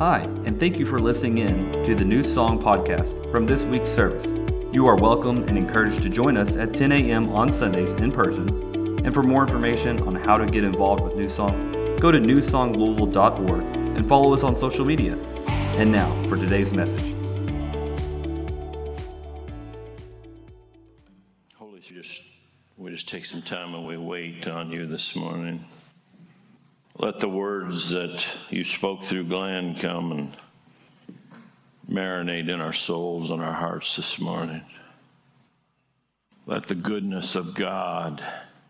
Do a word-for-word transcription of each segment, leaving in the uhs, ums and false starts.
Hi, and thank you for listening in to the New Song Podcast from this week's service. You are welcome and encouraged to join us at ten a.m. on Sundays in person. And for more information on how to get involved with New Song, go to new song louisville dot org and follow us on social media. And now for today's message. Holy Spirit, just, we just take some time and we wait on you this morning. Let the words that you spoke through Glenn come and marinate in our souls and our hearts this morning. Let the goodness of God,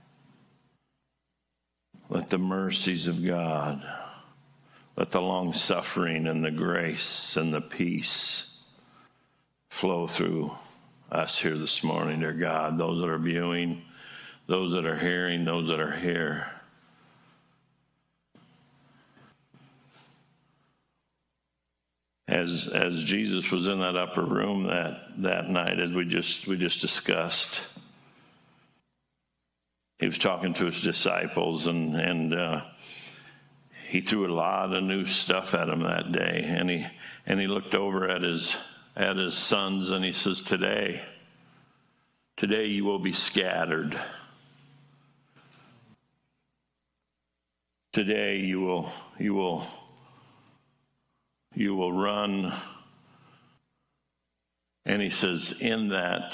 let the mercies of God, let the long suffering and the grace and the peace flow through us here this morning, dear God. Those that are viewing, those that are hearing, those that are here. As as Jesus was in that upper room that, that night, as we just we just discussed, he was talking to his disciples, and and uh, he threw a lot of new stuff at them that day. And he and he looked over at his at his sons, and he says, "Today, today you will be scattered. Today you will you will." You will run. And he says, in that,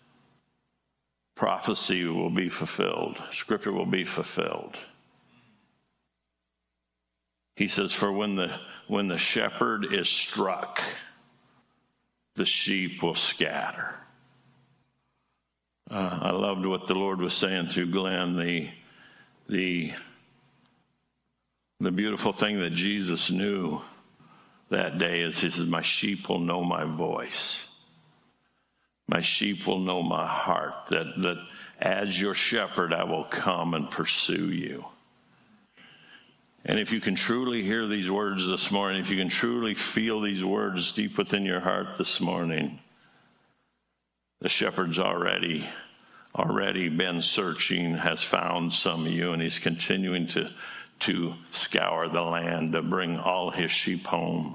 prophecy will be fulfilled. Scripture will be fulfilled. He says, for when the when the shepherd is struck, the sheep will scatter. Uh, I loved what the Lord was saying through Glenn. The the the beautiful thing that Jesus knew that day is, he says, my sheep will know my voice. My sheep will know my heart, that, that as your shepherd, I will come and pursue you. And if you can truly hear these words this morning, if you can truly feel these words deep within your heart this morning, the shepherd's already, already been searching, has found some of you, and he's continuing to to scour the land, to bring all his sheep home.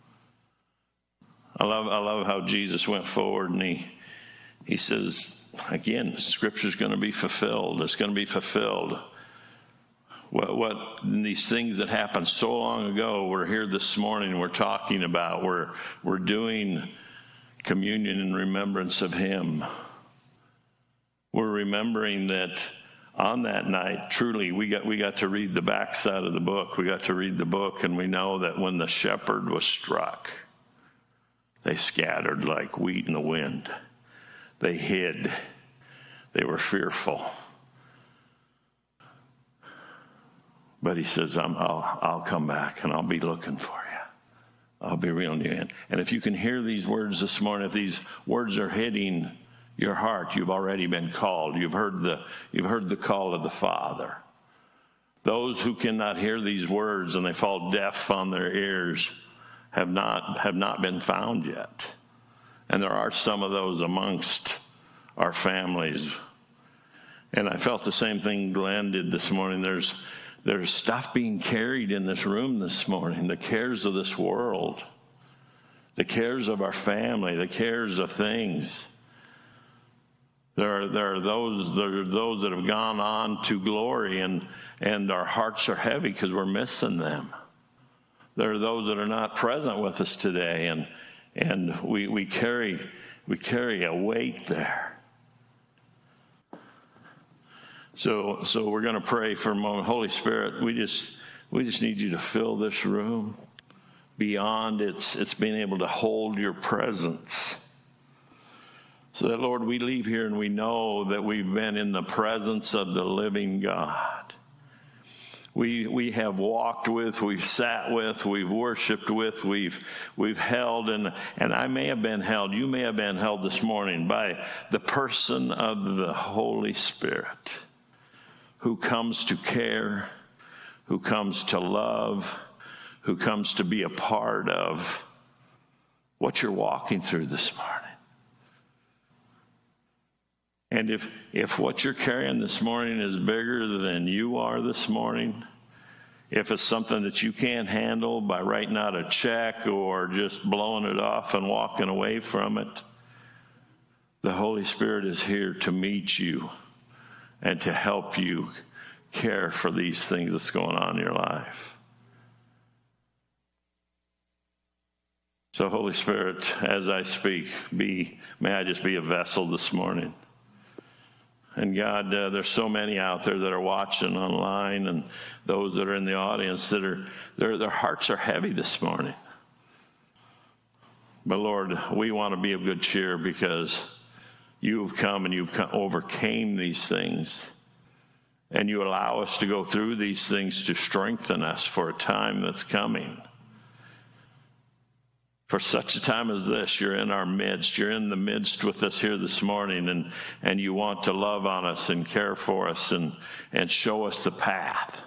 I love I love how Jesus went forward, and he he says, again, Scripture's going to be fulfilled. It's going to be fulfilled. What, what these things that happened so long ago, we're here this morning, we're talking about, we're, we're doing communion in remembrance of him. We're remembering that on that night, truly, we got we got to read the backside of the book. We got to read the book, and we know that when the shepherd was struck, they scattered like wheat in the wind. They hid. They were fearful. But he says, I'm, I'll, I'll come back, and I'll be looking for you. I'll be reeling you in. And if you can hear these words this morning, if these words are hitting your heart, you've already been called. You've heard the you've heard the call of the Father. Those who cannot hear these words and they fall deaf on their ears have not have not been found yet. And there are some of those amongst our families. And I felt the same thing Glenn did this morning. There's there's stuff being carried in this room this morning, the cares of this world, the cares of our family, the cares of things. There are, there are those there are those that have gone on to glory, and, and our hearts are heavy because we're missing them. There are those that are not present with us today, and and we we carry we carry a weight there. So so we're going to pray for a moment. Holy Spirit, we just we just need you to fill this room beyond its it's being able to hold your presence. So that, Lord, we leave here and we know that we've been in the presence of the living God. We we have walked with, we've sat with, we've worshiped with, we've we've held, and, and I may have been held, you may have been held this morning by the person of the Holy Spirit, who comes to care, who comes to love, who comes to be a part of what you're walking through this morning. And if, if what you're carrying this morning is bigger than you are this morning, If it's something that you can't handle by writing out a check or just blowing it off and walking away from it, the Holy Spirit is here to meet you and to help you care for these things that's going on in your life. So, Holy Spirit, as I speak, be may I just be a vessel this morning. And God, uh, there's so many out there that are watching online, and those that are in the audience that are their their hearts are heavy this morning. But Lord, we want to be of good cheer because you have come and you've come, overcame these things, and you allow us to go through these things to strengthen us for a time that's coming. For such a time as this, you're in our midst. You're in the midst with us here this morning, and, and you want to love on us and care for us and, and show us the path.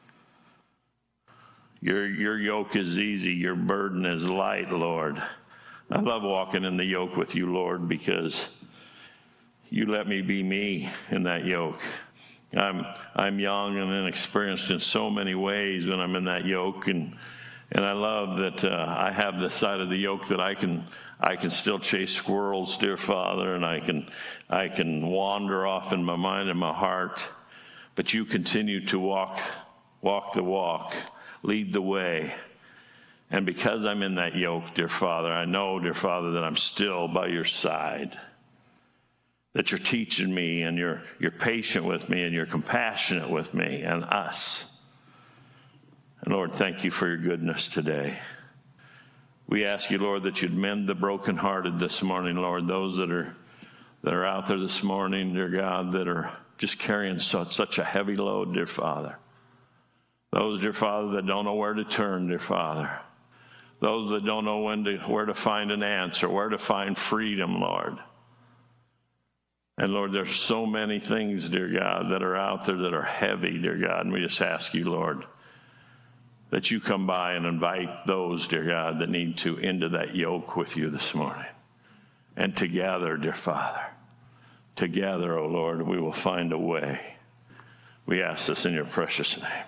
Your, your yoke is easy. Your burden is light, Lord. I love walking in the yoke with you, Lord, because you let me be me in that yoke. I'm, I'm young and inexperienced in so many ways when I'm in that yoke, and And I love that uh, I have the side of the yoke that I can I can still chase squirrels, dear Father, and I can I can wander off in my mind and my heart. But you continue to walk walk the walk, lead the way. And because I'm in that yoke, dear Father, I know, dear Father, that I'm still by your side. That you're teaching me, and you're you're patient with me, and you're compassionate with me and us. And Lord, thank you for your goodness today. We ask you, Lord, that you'd mend the brokenhearted this morning, Lord. Those that are that are out there this morning, dear God, that are just carrying such, such a heavy load, dear Father. Those, dear Father, that don't know where to turn, dear Father. Those that don't know when to, where to find an answer, where to find freedom, Lord. And Lord, there's so many things, dear God, that are out there that are heavy, dear God. And we just ask you, Lord, that you come by and invite those, dear God, that need to into that yoke with you this morning. And together, dear Father, together, O Lord, we will find a way. We ask this in your precious name.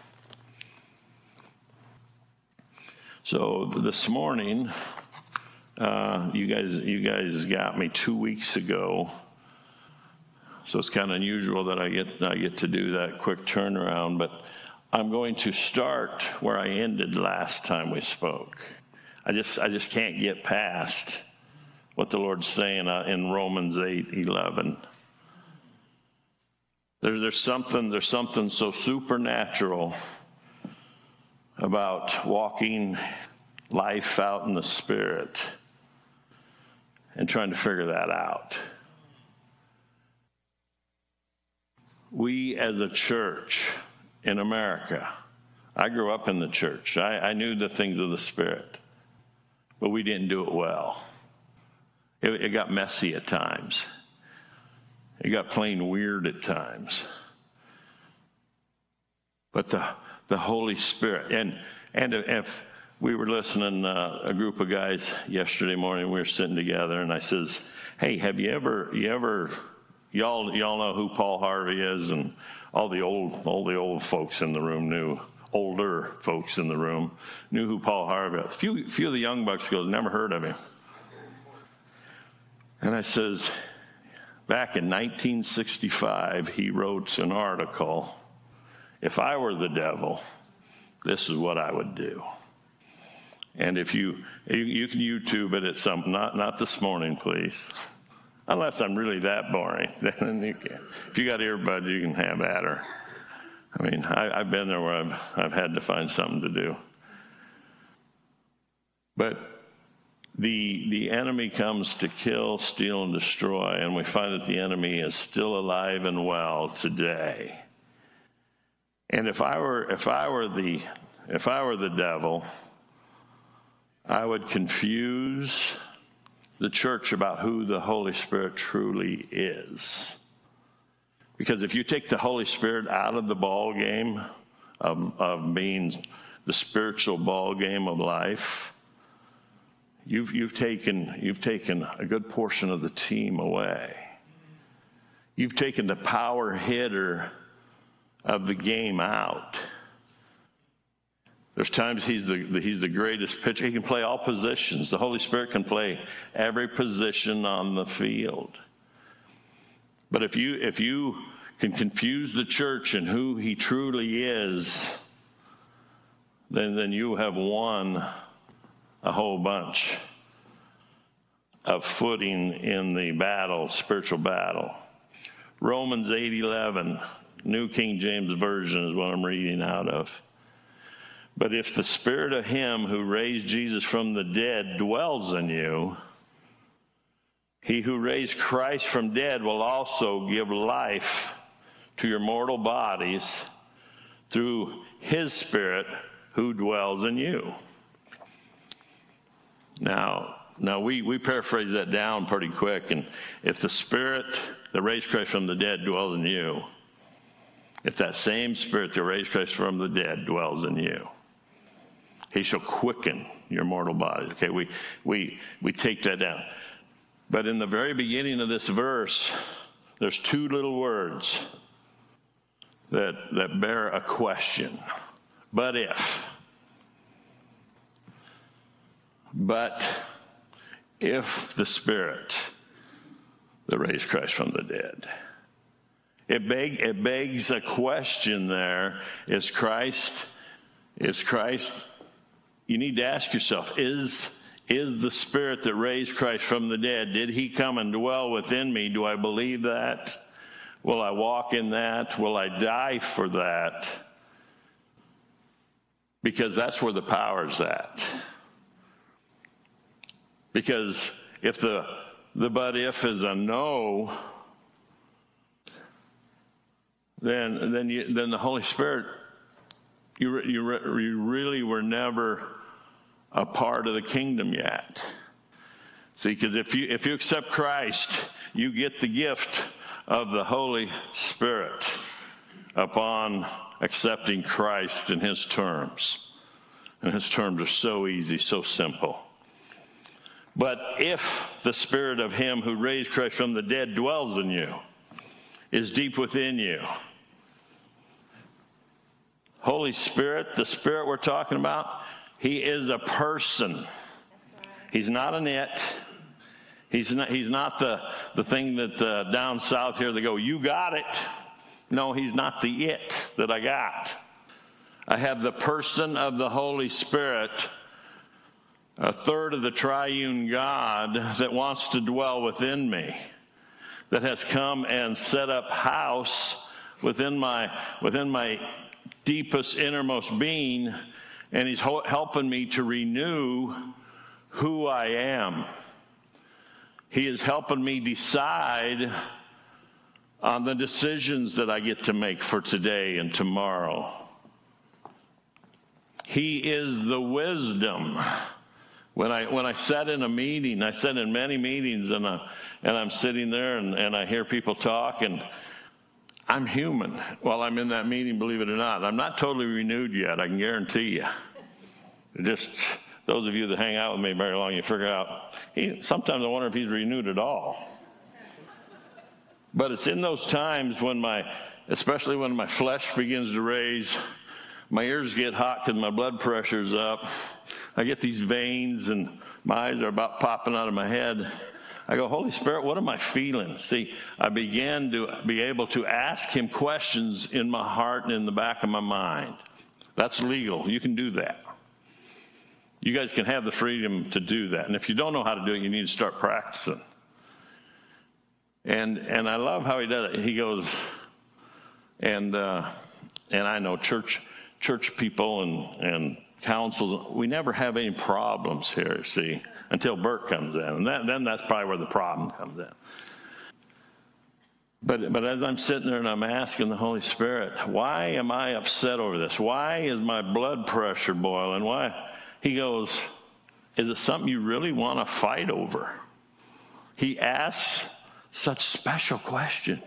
So this morning, uh, you guys, you guys got me two weeks ago. So it's kind of unusual that I get I get to do that quick turnaround, but I'm going to start where I ended last time we spoke. I just I just can't get past what the Lord's saying uh, in Romans eight eleven. There, there's something there's something so supernatural about walking life out in the Spirit and trying to figure that out. We as a church in America, I grew up in the church. I, I knew the things of the Spirit, but we didn't do it well. It, it got messy at times. It got plain weird at times. But the the Holy Spirit, and and if we were listening, uh, a group of guys yesterday morning, we were sitting together, and I says, "Hey, have you ever you ever y'all y'all know who Paul Harvey is?" And all the old all the old folks in the room knew. Older folks in the room knew who Paul Harvey was. A few few of the young bucks goes, "Never heard of him." And I says, back in nineteen sixty-five, he wrote an article. If I were the devil, this is what I would do. And if you you, you can YouTube it at some not not this morning, please. Unless I'm really that boring, then you can. If you got earbuds, you can have at her. I mean, I, I've been there where I've I've had to find something to do. But the the enemy comes to kill, steal, and destroy, and we find that the enemy is still alive and well today. And if I were if I were the if I were the devil, I would confuse the church about who the Holy Spirit truly is. Because if you take the Holy Spirit out of the ball game of, of being the spiritual ball game of life, you've you've taken you've taken a good portion of the team away. You've taken the power hitter of the game out. There's times he's the, he's the greatest pitcher. He can play all positions. The Holy Spirit can play every position on the field. But if you if you can confuse the church and who he truly is, then, then you have won a whole bunch of footing in the battle, spiritual battle. Romans eight eleven, New King James Version is what I'm reading out of. But if the spirit of him who raised Jesus from the dead dwells in you, he who raised Christ from dead will also give life to your mortal bodies through his spirit who dwells in you. Now, now we, we paraphrase that down pretty quick. And if the spirit that raised Christ from the dead dwells in you, if that same spirit that raised Christ from the dead dwells in you, he shall quicken your mortal body. Okay, we we we take that down. But in the very beginning of this verse, there's two little words that that bear a question. But if. But if the Spirit that raised Christ from the dead. It, beg, it begs a question there. Is Christ, is Christ, you need to ask yourself, is, is the Spirit that raised Christ from the dead, did he come and dwell within me? Do I believe that? Will I walk in that? Will I die for that? Because that's where the power's at. Because if the, the but if is a no, then then you, then the Holy Spirit, you, you, you really were never a part of the kingdom yet. See, because if you if you accept Christ, you get the gift of the Holy Spirit upon accepting Christ in his terms. And his terms are so easy, so simple. But if the Spirit of him who raised Christ from the dead dwells in you, is deep within you. Holy Spirit, the Spirit we're talking about, he is a person. He's not an it. He's not, he's not the, the thing that uh, down south here they go, you got it. No, he's not the it that I got. I have the person of the Holy Spirit, a third of the triune God that wants to dwell within me, that has come and set up house within my within my deepest, innermost being, and he's ho- helping me to renew who I am. He is helping me decide on the decisions that I get to make for today and tomorrow. He is the wisdom. When I when I sat in a meeting, I sat in many meetings, and I, and I'm sitting there, and, and I hear people talk, and I'm human while I'm in that meeting, believe it or not. I'm not totally renewed yet, I can guarantee you. Just those of you that hang out with me very long, you figure out, he, sometimes I wonder if he's renewed at all. But it's in those times when my, especially when my flesh begins to raise, my ears get hot because my blood pressure's up. I get these veins and my eyes are about popping out of my head. I go, Holy Spirit, what am I feeling? See, I began to be able to ask him questions in my heart and in the back of my mind. That's legal. You can do that. You guys can have the freedom to do that. And if you don't know how to do it, you need to start practicing. And and I love how he does it. He goes, and uh, and I know church church people and, and councils, we never have any problems here, see, until Bert comes in. And that, then that's probably where the problem comes in. But but as I'm sitting there and I'm asking the Holy Spirit, why am I upset over this? Why is my blood pressure boiling? Why? He goes, is it something you really want to fight over? He asks such special questions.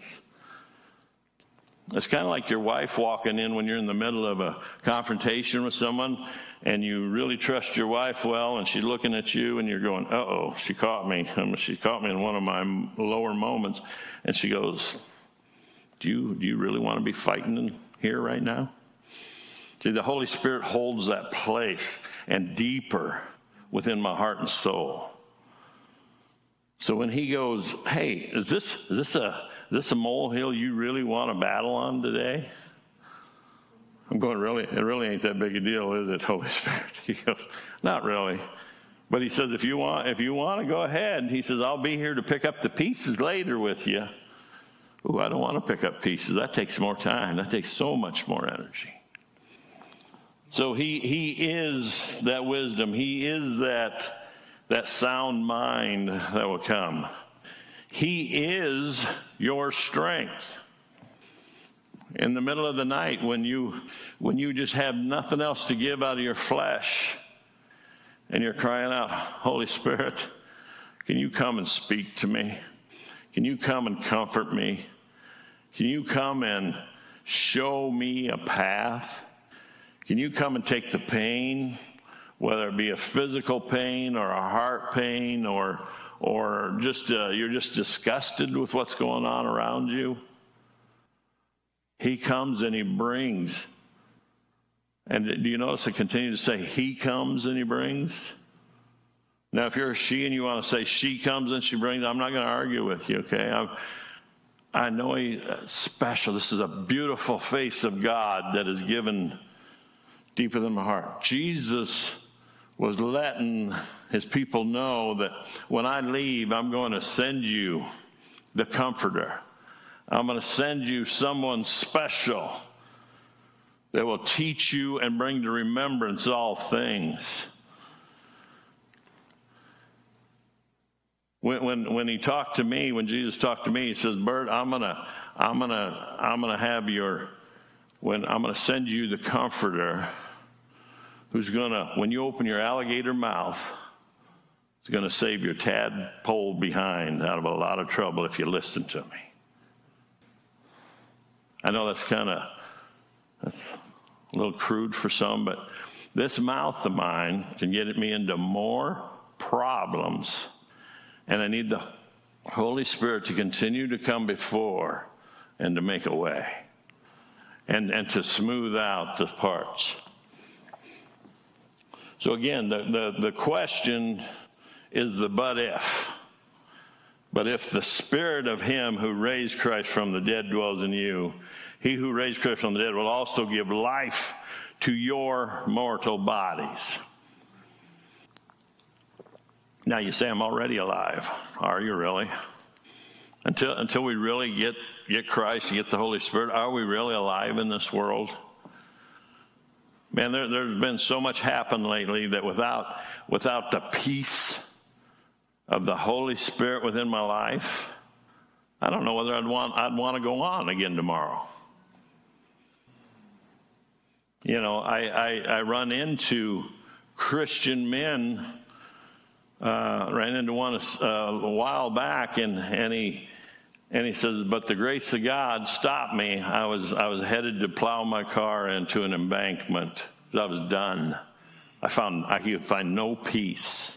It's kind of like your wife walking in when you're in the middle of a confrontation with someone and you really trust your wife well, and she's looking at you and you're going, uh-oh, she caught me. I mean, she caught me in one of my lower moments. And she goes, do you, do you really want to be fighting in here right now? See, the Holy Spirit holds that place and deeper within my heart and soul. So when he goes, hey, is this is this a is this a molehill you really want to battle on today? I'm going, really? It really ain't that big a deal, is it, Holy Spirit? He goes, not really. But he says, if you want, if you want to go ahead, he says, I'll be here to pick up the pieces later with you. Ooh, I don't want to pick up pieces. That takes more time. That takes so much more energy. So he he is that wisdom. He is that, that sound mind that will come. He is your strength. In the middle of the night when you when you just have nothing else to give out of your flesh and you're crying out, Holy Spirit, can you come and speak to me? Can you come and comfort me? Can you come and show me a path? Can you come and take the pain, whether it be a physical pain or a heart pain or or just uh, you're just disgusted with what's going on around you? He comes and he brings. And do you notice I continue to say he comes and he brings? Now, if you're a she and you want to say she comes and she brings, I'm not going to argue with you, okay? I'm, I know he's special. This is a beautiful face of God that is given deeper than my heart. Jesus was letting his people know that when I leave, I'm going to send you the Comforter. I'm going to send you someone special that will teach you and bring to remembrance all things. When, when, when he talked to me, when Jesus talked to me, he says, Bert, I'm going to, I'm going to, I'm going to have your, when I'm going to send you the Comforter who's going to, when you open your alligator mouth, is going to save your tadpole behind out of a lot of trouble if you listen to me. I know that's kind of that's a little crude for some, but this mouth of mine can get me into more problems, and I need the Holy Spirit to continue to come before and to make a way and, and to smooth out the parts. So again, the, the, the question is the but if. But if the Spirit of him who raised Christ from the dead dwells in you, he who raised Christ from the dead will also give life to your mortal bodies. Now you say, I'm already alive. Are you really? Until until we really get, get Christ and get the Holy Spirit, are we really alive in this world? Man, there, there's been so much happen lately that without without the peace of the Holy Spirit within my life, I don't know whether I'd want I'd want to go on again tomorrow. You know, I I, I run into Christian men. Uh, ran into one uh, a while back, and and he and he says, "But the grace of God stopped me. I was I was headed to plow my car into an embankment. I was done. I found I could find no peace."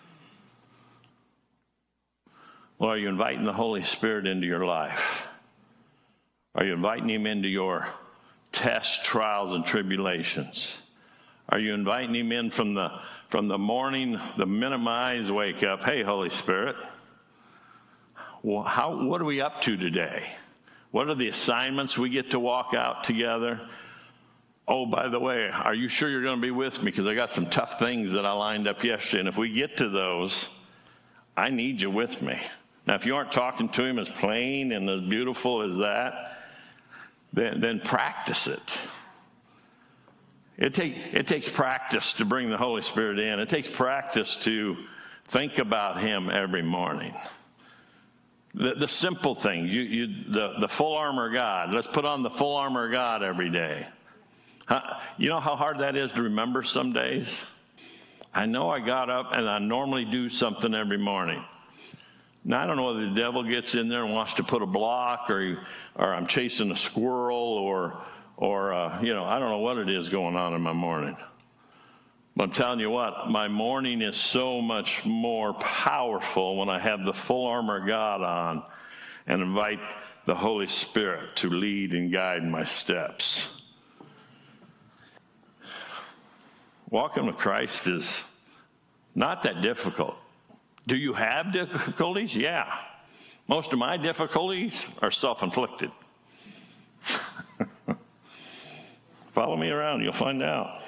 Well, are you inviting the Holy Spirit into your life? Are you inviting him into your tests, trials, and tribulations? Are you inviting him in from the from the morning, the minute my eyes wake up? Hey, Holy Spirit, well, how what are we up to today? What are the assignments we get to walk out together? Oh, by the way, are you sure you're going to be with me? Because I got some tough things that I lined up yesterday, and if we get to those, I need you with me. Now, if you aren't talking to him as plain and as beautiful as that, then, then practice it. It, take, it takes practice to bring the Holy Spirit in. It takes practice to think about him every morning. The, the simple things, you, you, the, the full armor of God. Let's put on the full armor of God every day. Huh? You know how hard that is to remember some days? I know I got up and I normally do something every morning. Now, I don't know whether the devil gets in there and wants to put a block, or, or I'm chasing a squirrel, or... Or, uh, you know, I don't know what it is going on in my morning. But I'm telling you what, my morning is so much more powerful when I have the full armor of God on and invite the Holy Spirit to lead and guide my steps. walking with Christ is not that difficult. Do you have difficulties? Yeah. Most of my difficulties are self-inflicted. Follow me around, you'll find out.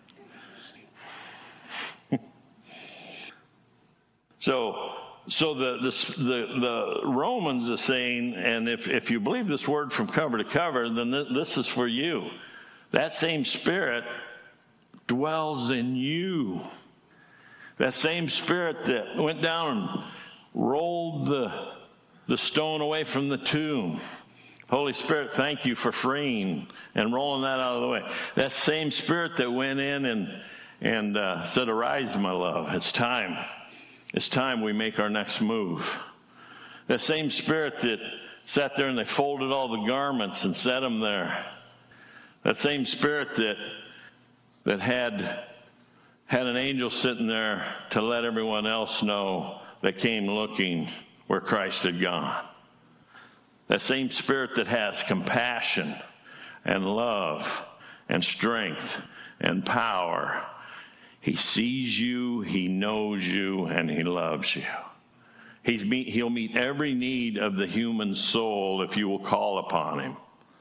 so, so the, the the the Romans is saying, and if if you believe this word from cover to cover, then th- this is for you. That same Spirit dwells in you. That same Spirit that went down and rolled the, the stone away from the tomb. Holy Spirit, thank you for freeing and rolling that out of the way. That same Spirit that went in and, and uh, said, arise, my love. It's time. It's time we make our next move. That same Spirit that sat there and they folded all the garments and set them there. That same Spirit that that had had an angel sitting there to let everyone else know that came looking where Christ had gone. That same Spirit that has compassion and love and strength and power. He sees you, he knows you, and he loves you. He's meet, he'll meet every need of the human soul if you will call upon him.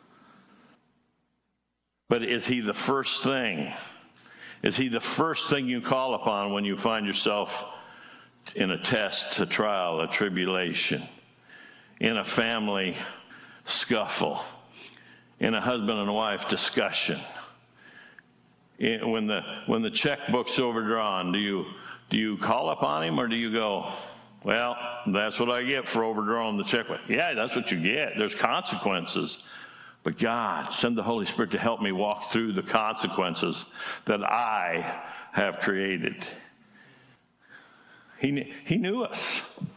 But is he the first thing? Is he the first thing you call upon when you find yourself in a test, a trial, a tribulation, in a family scuffle, in a husband and wife discussion? In, when the when the checkbook's overdrawn, do you do you call upon him, or do you go, well, that's what I get for overdrawing the checkbook? Yeah, that's what you get. There's consequences. But God, send the Holy Spirit to help me walk through the consequences that I have created. He, he knew us.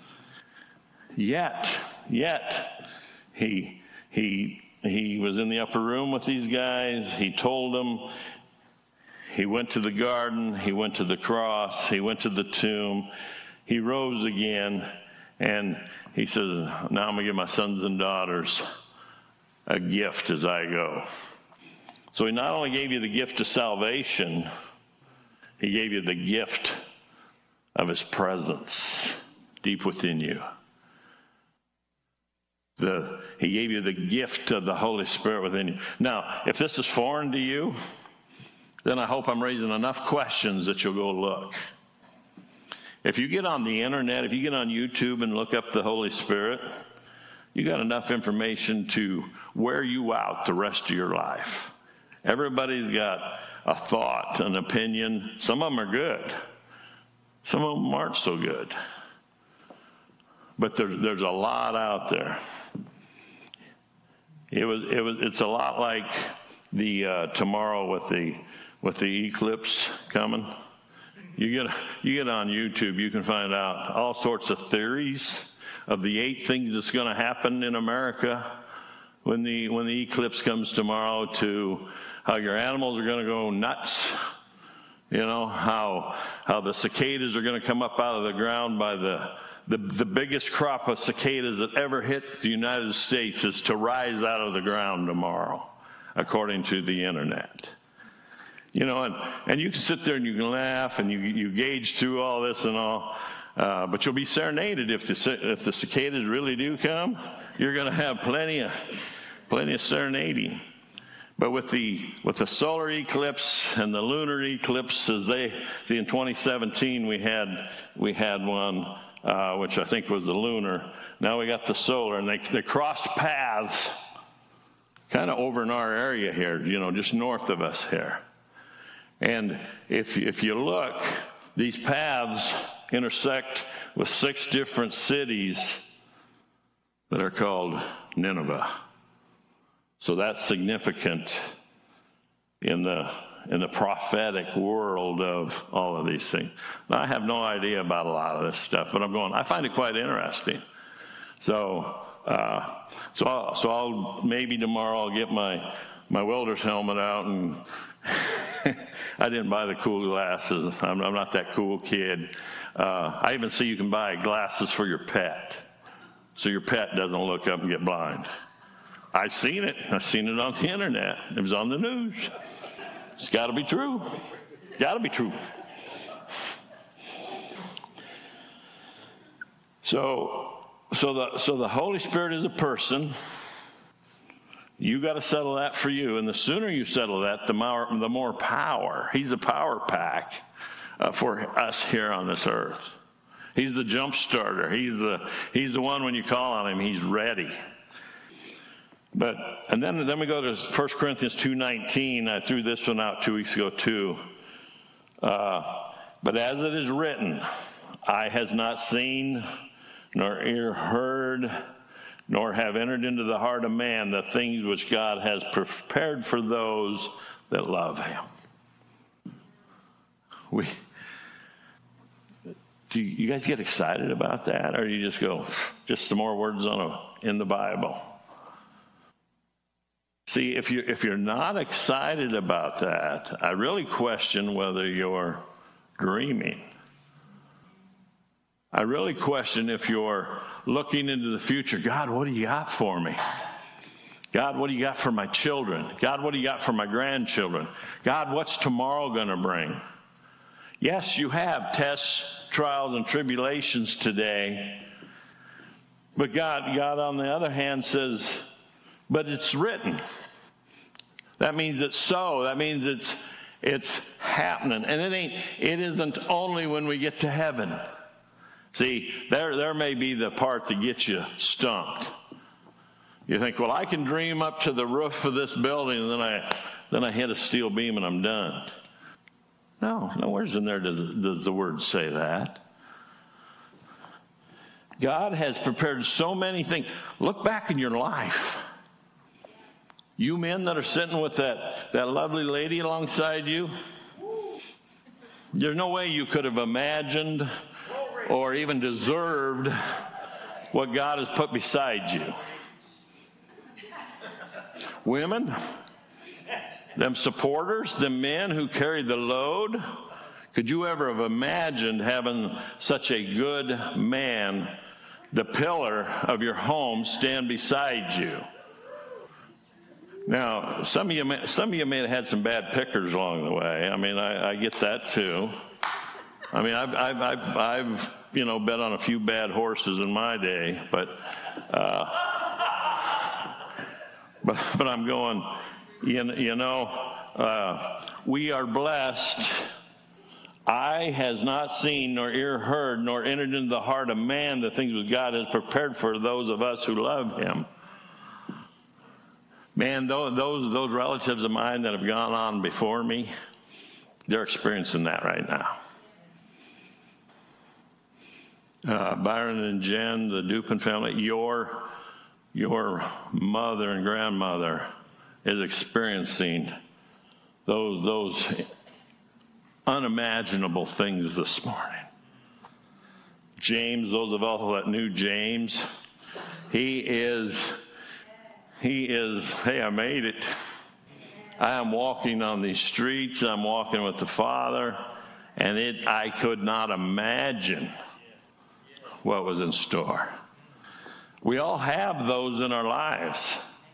Yet, yet, he, he, he was in the upper room with these guys. He told them. He went to the garden. He went to the cross. He went to the tomb. He rose again. And he says, now I'm going to give my sons and daughters a gift as I go. So he not only gave you the gift of salvation, he gave you the gift of his presence deep within you. The, he gave you the gift of the Holy Spirit within you. Now, if this is foreign to you, then I hope I'm raising enough questions that you'll go look. If you get on the internet, if you get on YouTube and look up the Holy Spirit, you got enough information to wear you out the rest of your life. Everybody's got a thought, an opinion. Some of them are good. Some of them aren't so good. But there's there's a lot out there. It was it was it's a lot like the uh, tomorrow with the with the eclipse coming. You get you get on YouTube, you can find out all sorts of theories of the eight things that's going to happen in America when the when the eclipse comes tomorrow, to how your animals are going to go nuts, you know, how how the cicadas are going to come up out of the ground by the, the the biggest crop of cicadas that ever hit the United States is to rise out of the ground tomorrow, according to the internet. You know, and, and you can sit there and you can laugh and you you gauge through all this and all. Uh, but you'll be serenaded if the if the cicadas really do come. You're going to have plenty of plenty of serenading. But with the with the solar eclipse and the lunar eclipse, as they see in twenty seventeen, we had we had one uh, which I think was the lunar. Now we got the solar, and they they crossed paths, kind of over in our area here, you know, just north of us here. And if if you look, these paths intersect with six different cities that are called Nineveh. So that's significant in the in the prophetic world of all of these things. Now, I have no idea about a lot of this stuff, but I'm going, I find it quite interesting. So uh, so I'll, so I'll maybe tomorrow I'll get my my welder's helmet out, and I didn't buy the cool glasses. I'm, I'm not that cool kid. Uh, I even see you can buy glasses for your pet, so your pet doesn't look up and get blind. I've seen it. I've seen it on the internet. It was on the news. It's got to be true. Got to be true. So, so the so the Holy Spirit is a person. You got to settle that for you, and the sooner you settle that, the more the more power. He's a power pack uh, for us here on this earth. He's the jump starter. He's the he's the one when you call on him, he's ready. But and then then we go to First Corinthians two nineteen. I threw this one out two weeks ago too. Uh, but as it is written, eye has not seen, nor ear heard, nor have entered into the heart of man the things which God has prepared for those that love him. We, do you guys get excited about that? Or do you just go, just some more words on a, in the Bible? See, if, you, if you're not excited about that, I really question whether you're dreaming. I really question if you're looking into the future. God, what do you got for me? God, what do you got for my children? God, what do you got for my grandchildren? God, what's tomorrow going to bring? Yes, you have tests, trials, and tribulations today. But God, God, on the other hand, says, but it's written. That means it's so. That means it's it's happening. And it ain't. It isn't only when we get to heaven. See, there there may be the part that gets you stumped. You think, well, I can dream up to the roof of this building, and then I then I hit a steel beam and I'm done. No, nowhere's in there does does the word say that. God has prepared so many things. Look back in your life. You men that are sitting with that, that lovely lady alongside you, there's no way you could have imagined or even deserved what God has put beside you. Women, them supporters, the men who carried the load, could you ever have imagined having such a good man, the pillar of your home, stand beside you? Now, some of you may, some of you may have had some bad pickers along the way. I mean, I, I get that too. I mean, I've, I've, I've, I've, you know, bet on a few bad horses in my day, but, uh, but, but I'm going, you, you know, uh, we are blessed. Eye has not seen, nor ear heard, nor entered into the heart of man the things which God has prepared for those of us who love him. Man, those, those those relatives of mine that have gone on before me, they're experiencing that right now. Uh, Byron and Jen, the Dupin family, your, your mother and grandmother is experiencing those, those unimaginable things this morning. James, those of us that knew James, he is... He is, hey, I made it. I am walking on these streets. I'm walking with the Father. And it, I could not imagine what was in store. We all have those in our lives.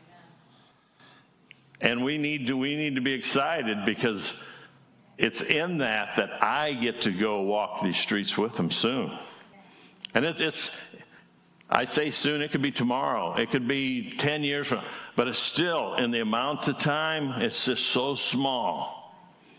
And we need to, we need to be excited because it's in that that I get to go walk these streets with him soon. And it, it's... I say soon, it could be tomorrow. It could be ten years from now. But it's still, in the amount of time, it's just so small.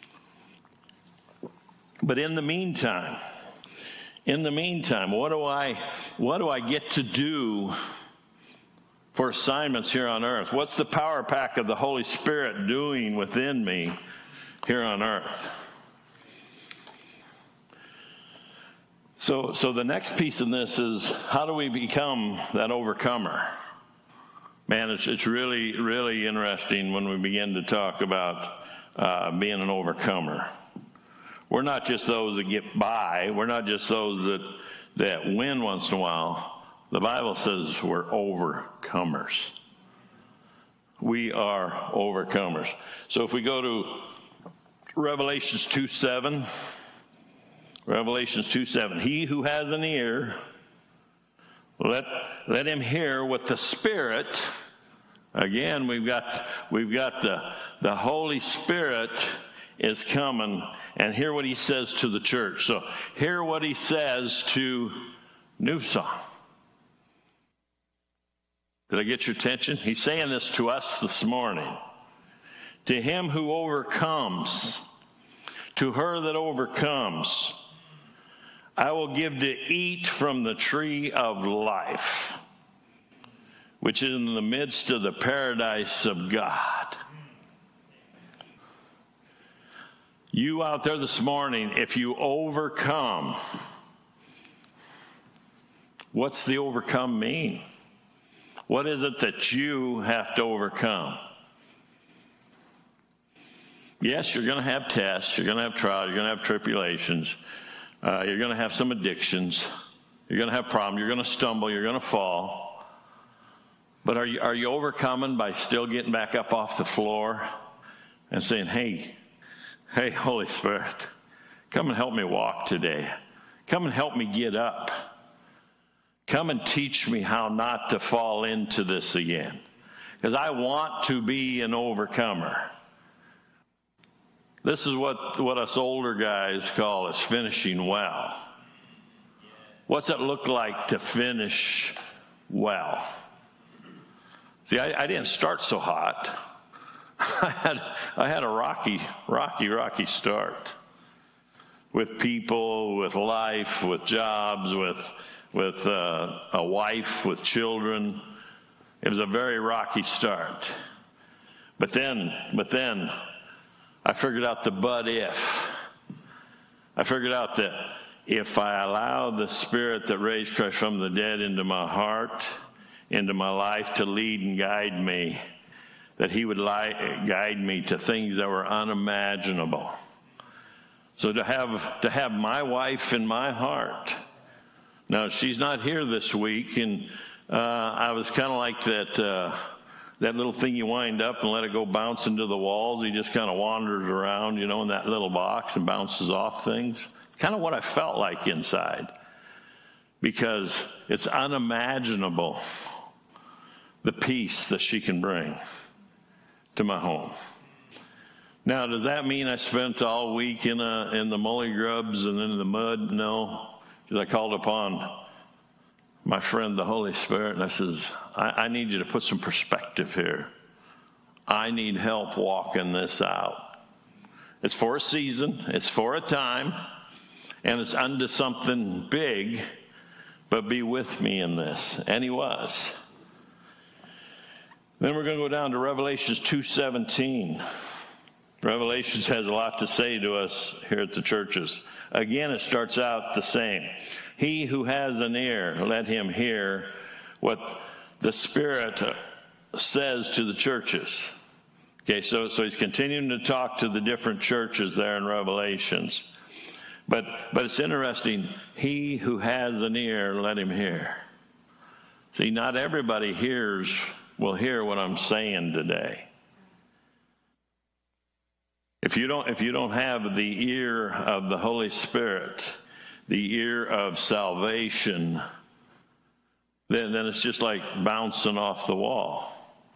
But in the meantime, in the meantime, what do I, what do I get to do for assignments here on earth? What's the power pack of the Holy Spirit doing within me here on earth? So, so the next piece in this is, how do we become that overcomer? Man, it's, it's really, really interesting when we begin to talk about uh, being an overcomer. We're not just those that get by. We're not just those that, that win once in a while. The Bible says we're overcomers. We are overcomers. So if we go to Revelations two seven... Revelations two seven, he who has an ear, let let him hear what the Spirit, again, we've got we've got the, the Holy Spirit is coming, and hear what he says to the church. So hear what he says to New Song. Did I get your attention? He's saying this to us this morning. To him who overcomes, to her that overcomes, I will give to eat from the tree of life, which is in the midst of the paradise of God. You out there this morning, if you overcome, what's the overcome mean? What is it that you have to overcome? Yes, you're going to have tests, you're going to have trials, you're going to have tribulations, uh, you're going to have some addictions, you're going to have problems, you're going to stumble, you're going to fall. But are you, are you overcoming by still getting back up off the floor and saying, hey, hey, Holy Spirit, come and help me walk today. Come and help me get up. Come and teach me how not to fall into this again. Because I want to be an overcomer. This is what, what us older guys call us finishing well. What's it look like to finish well? See, I, I didn't start so hot. I had I had a rocky, rocky, rocky start. With people, with life, with jobs, with with uh, a wife, with children. It was a very rocky start. But then, but then, I figured out the but if. I figured out that if I allow the Spirit that raised Christ from the dead into my heart, into my life to lead and guide me, that he would li- guide me to things that were unimaginable. So to have to have my wife in my heart. Now, she's not here this week, and uh, I was kind of like that uh, that little thing you wind up and let it go bounce into the walls. He just kind of wanders around, you know, in that little box and bounces off things. Kind of what I felt like inside, because it's unimaginable the peace that she can bring to my home. Now, does that mean I spent all week in a, in the mully grubs and in the mud? No, because I called upon my friend, the Holy Spirit, and I says, I, I need you to put some perspective here. I need help walking this out. It's for a season, it's for a time, and it's unto something big, but be with me in this. And he was. Then we're going to go down to Revelations two seventeen. Revelations has a lot to say to us here at the churches. Again, it starts out the same. He who has an ear, let him hear what the Spirit says to the churches. Okay, so, so he's continuing to talk to the different churches there in Revelations. But, but it's interesting. He who has an ear, let him hear. See, not everybody hears, will hear what I'm saying today. If you don't, if you don't have the ear of the Holy Spirit, the ear of salvation, then, then it's just like bouncing off the wall.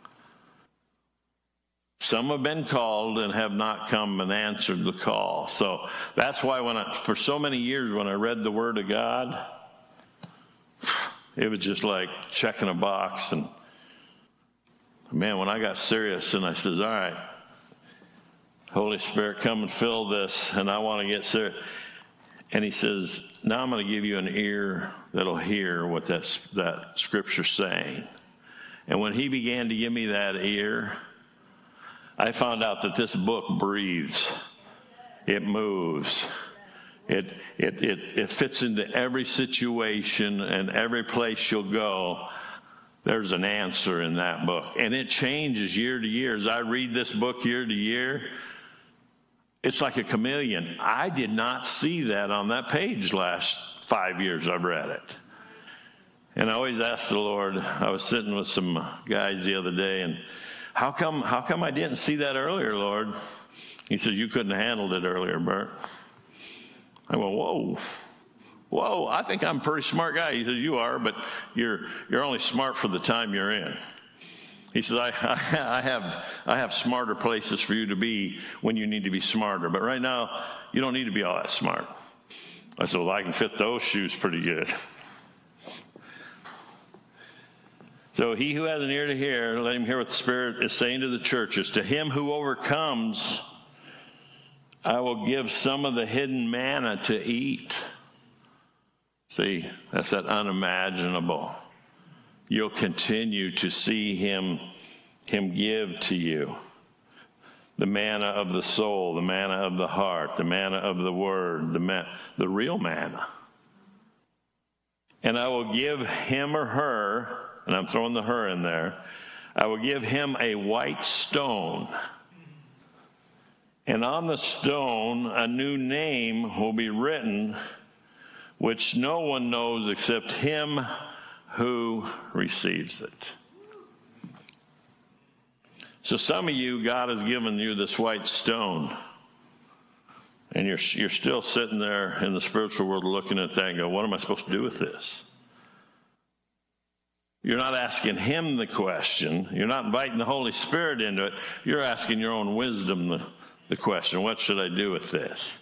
Some have been called and have not come and answered the call. So that's why when I, for so many years when I read the Word of God, it was just like checking a box. And man, when I got serious and I says, all right, Holy Spirit, come and fill this, and I want to get serious. And he says, now I'm going to give you an ear that'll hear what that's, that scripture's saying. And when he began to give me that ear, I found out that this book breathes. It moves. It, it, it, it fits into every situation and every place you'll go. There's an answer in that book. And it changes year to year. As I read this book year to year, it's like a chameleon. I did not see that on that page last five years I've read it. And I always ask the Lord, I was sitting with some guys the other day, and how come how come I didn't see that earlier, Lord? He says, you couldn't have handled it earlier, Bert. I went, whoa, whoa, I think I'm a pretty smart guy. He says, you are, but you're you're only smart for the time you're in. He says, I, I, I have I have smarter places for you to be when you need to be smarter. But right now, you don't need to be all that smart. I said, well, I can fit those shoes pretty good. So he who has an ear to hear, let him hear what the Spirit is saying to the churches. To him who overcomes, I will give some of the hidden manna to eat. See, that's that unimaginable. You'll continue to see him, him give to you. The manna of the soul, the manna of the heart, the manna of the word, the, man, the real manna. And I will give him or her, and I'm throwing the her in there, I will give him a white stone. And on the stone a new name will be written, which no one knows except him who receives it. So some of you, God has given you this white stone, and you're you're still sitting there in the spiritual world looking at that and go, what am I supposed to do with this? You're not asking him the question. You're not inviting the Holy Spirit into it. You're asking your own wisdom the, the question, what should I do with this?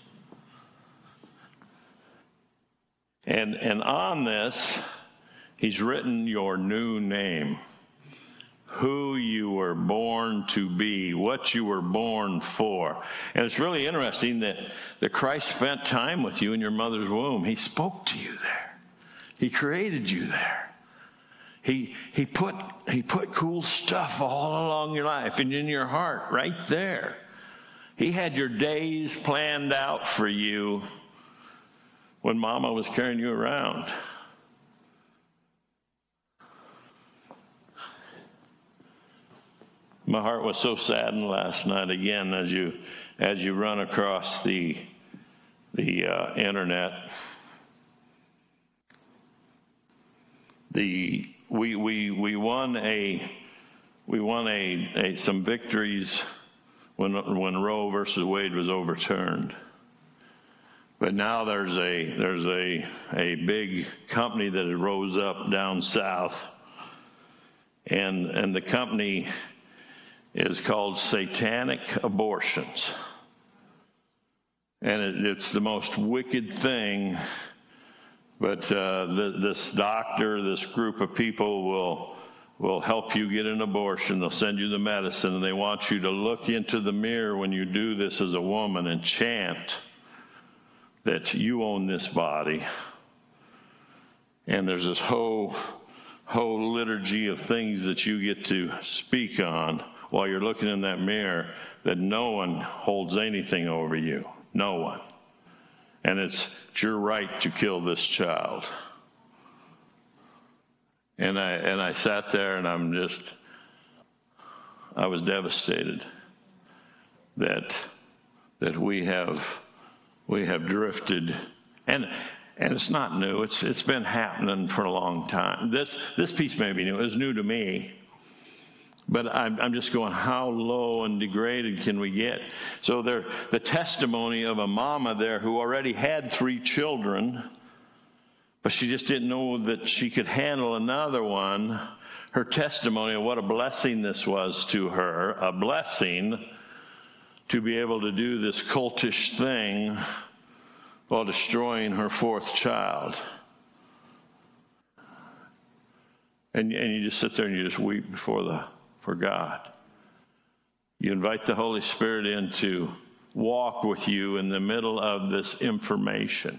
And and on this, he's written your new name, who you were born to be, what you were born for. And it's really interesting that, that Christ spent time with you in your mother's womb. He spoke to you there. He created you there. He he put he put cool stuff all along your life and in your heart right there. He had your days planned out for you when Mama was carrying you around. My heart was so saddened last night again as you as you run across the the uh, internet. The we we we won a we won a, a some victories when when Roe versus Wade was overturned. But now there's a there's a a big company that rose up down south, and and the company is called Satanic Abortions. And it, it's the most wicked thing, but uh, the, this doctor, this group of people will will help you get an abortion. They'll send you the medicine, and they want you to look into the mirror when you do this as a woman and chant that you own this body. And there's this whole, whole liturgy of things that you get to speak on while you're looking in that mirror, that no one holds anything over you. No one. And it's, it's your right to kill this child. And I and I sat there and I'm just, I was devastated that that we have we have drifted, and and it's not new. It's it's been happening for a long time. This this piece may be new. It was new to me. But I'm, I'm just going, how low and degraded can we get? So there, the testimony of a mama there who already had three children, but she just didn't know that she could handle another one. Her testimony of what a blessing this was to her, a blessing to be able to do this cultish thing while destroying her fourth child. And, and you just sit there and you just weep before the for God. You invite the Holy Spirit in to walk with you in the middle of this information.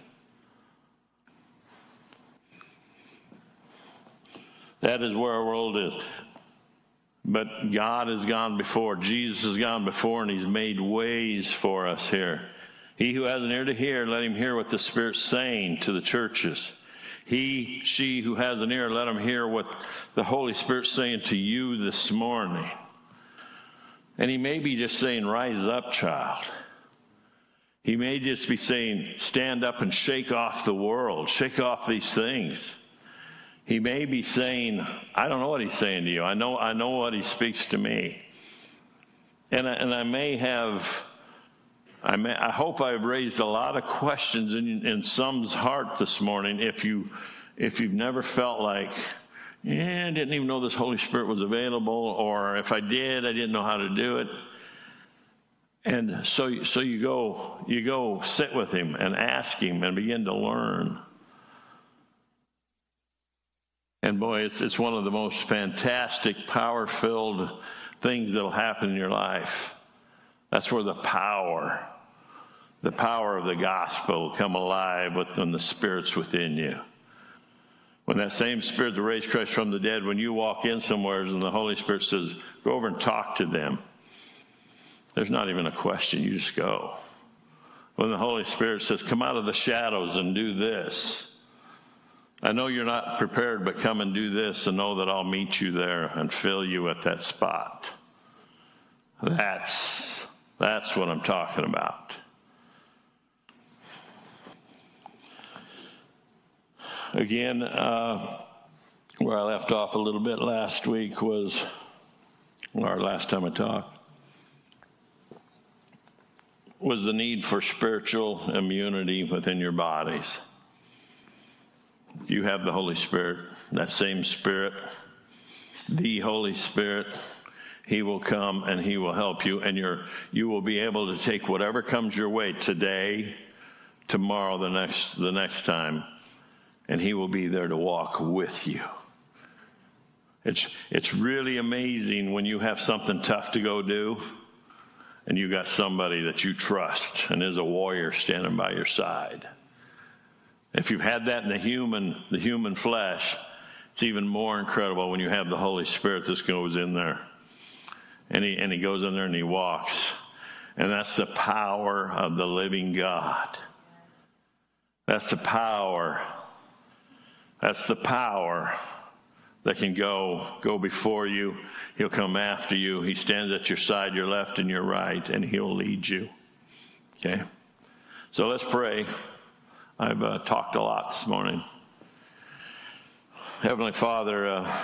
That is where our world is. But God has gone before. Jesus has gone before, and he's made ways for us here. He who has an ear to hear, let him hear what the Spirit's saying to the churches. He, she who has an ear, let him hear what the Holy Spirit's saying to you this morning. And he may be just saying, rise up, child. He may just be saying, stand up and shake off the world, shake off these things. He may be saying, I don't know what he's saying to you. I know, I know what he speaks to me. And I, and I may have... I, may, I hope I've raised a lot of questions in, in some's heart this morning if, you, if you've never felt like Yeah, I didn't even know this Holy Spirit was available, or if I did, I didn't know how to do it. And so, so you go, you go sit with him and ask him and begin to learn. And boy, it's it's one of the most fantastic, power-filled things that'll happen in your life. That's where the power, the power of the gospel will come alive when the Spirit's within you. When that same Spirit that raised Christ from the dead, when you walk in somewhere and the Holy Spirit says, go over and talk to them, there's not even a question. You just go. When the Holy Spirit says, come out of the shadows and do this. I know you're not prepared, but come and do this and know that I'll meet you there and fill you at that spot. That's, that's what I'm talking about. Again, uh, where I left off a little bit last week was, or last time I talked, was the need for spiritual immunity within your bodies. You have the Holy Spirit, that same Spirit, the Holy Spirit. He will come and he will help you, and you're, you will be able to take whatever comes your way today, tomorrow, the next, the next time, and he will be there to walk with you. It's, it's really amazing when you have something tough to go do, and you got somebody that you trust and is a warrior standing by your side. If you've had that in the human, the human flesh, it's even more incredible when you have the Holy Spirit that goes in there. And he, and he goes in there and he walks. And that's the power of the living God. That's the power. That's the power that can go, go before you. He'll come after you. He stands at your side, your left and your right, and he'll lead you. Okay? So let's pray. I've uh, talked a lot this morning. Heavenly Father, uh,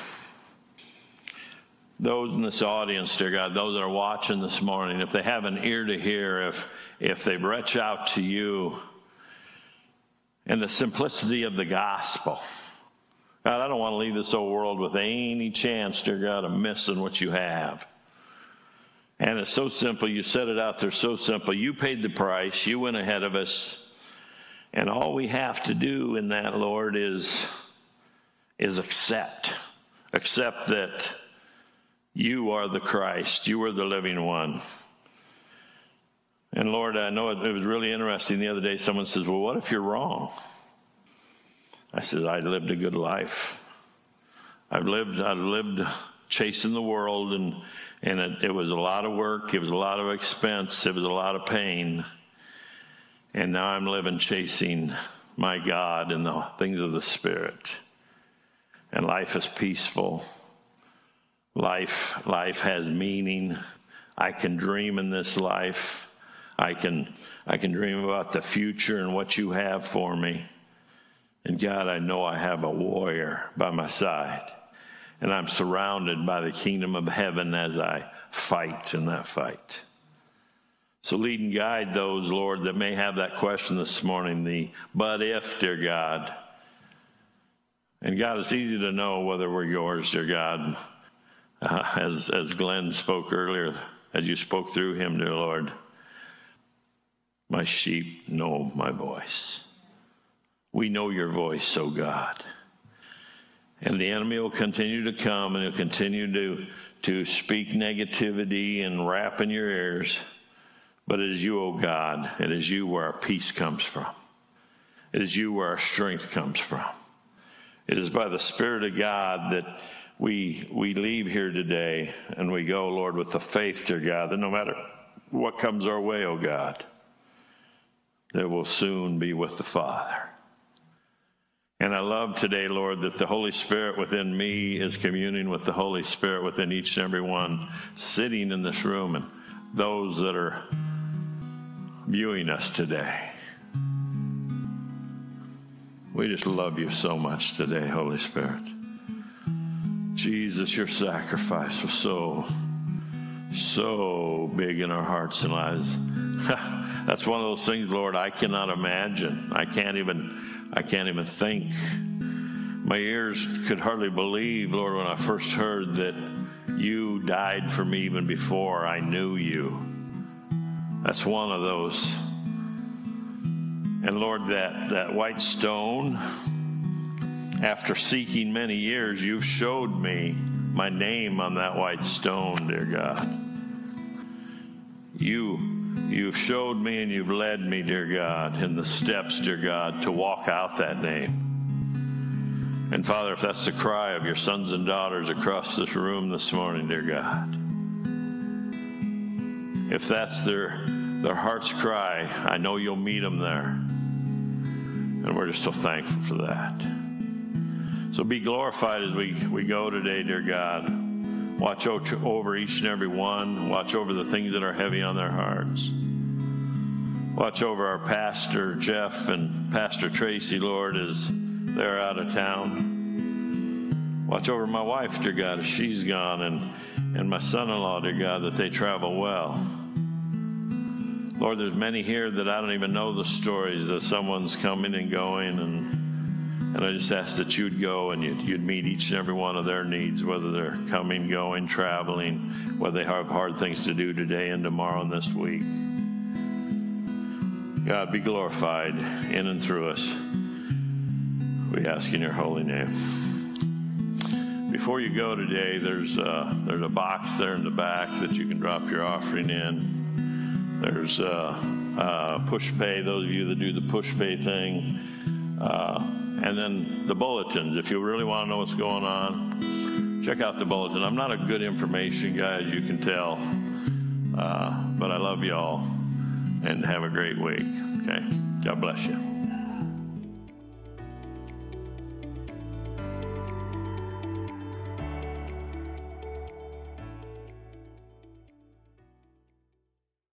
those in this audience, dear God, those that are watching this morning, if they have an ear to hear, if if they reach out to you in the simplicity of the gospel, God, I don't want to leave this old world with any chance, dear God, of missing what you have. And it's so simple. You set it out there so simple. You paid the price. You went ahead of us. And all we have to do in that, Lord, is, is accept. Accept that you are the Christ. You are the living one. And Lord, I know it, it was really interesting the other day. Someone says, well, what if you're wrong? I said, I lived a good life. I've lived, I've lived chasing the world, and, and it, it was a lot of work. It was a lot of expense. It was a lot of pain. And now I'm living chasing my God and the things of the Spirit. And life is peaceful. Life, life has meaning. I can dream in this life. I can, I can dream about the future and what you have for me. And God, I know I have a warrior by my side. And I'm surrounded by the kingdom of heaven as I fight in that fight. So lead and guide those, Lord, that may have that question this morning, the but if, dear God. And God, it's easy to know whether we're yours, dear God. Uh, as, as Glenn spoke earlier, as you spoke through him, dear Lord, my sheep know my voice. We know your voice, oh God. And the enemy will continue to come, and he'll continue to, to speak negativity and rap in your ears. But it is you, O God. It is you where our peace comes from. It is you where our strength comes from. It is by the Spirit of God that we we leave here today and we go, Lord, with the faith, dear God, that no matter what comes our way, O God, that we'll soon be with the Father. And I love today, Lord, that the Holy Spirit within me is communing with the Holy Spirit within each and every one sitting in this room, and those that are viewing us today. We just love you so much today, Holy Spirit. Jesus, your sacrifice was so, so big in our hearts and lives. That's one of those things, Lord, I cannot imagine. I can't even, I can't even think. My ears could hardly believe, Lord, when I first heard that you died for me even before I knew you. That's one of those. And Lord, that, that white stone, after seeking many years, you've showed me my name on that white stone, dear God. You, you've showed me and you've led me, dear God, in the steps, dear God, to walk out that name. And Father, if that's the cry of your sons and daughters across this room this morning, dear God, if that's their, their heart's cry, I know you'll meet them there. And we're just so thankful for that. So be glorified as we, we go today, dear God. Watch over each and every one. Watch over the things that are heavy on their hearts. Watch over our pastor, Jeff, and Pastor Tracy, Lord, as they're out of town. Watch over my wife, dear God, as she's gone, and, and my son-in-law, dear God, that they travel well. Lord, there's many here that I don't even know the stories, that someone's coming and going, and and I just ask that you'd go and you'd, you'd meet each and every one of their needs, whether they're coming, going, traveling, whether they have hard things to do today and tomorrow and this week. God, be glorified in and through us. We ask in your holy name. Before you go today, there's a, there's a box there in the back that you can drop your offering in. There's uh, uh, push pay, those of you that do the push pay thing. Uh, and then the bulletins. If you really want to know what's going on, check out the bulletin. I'm not a good information guy, as you can tell. Uh, but I love you all. And have a great week. Okay? God bless you.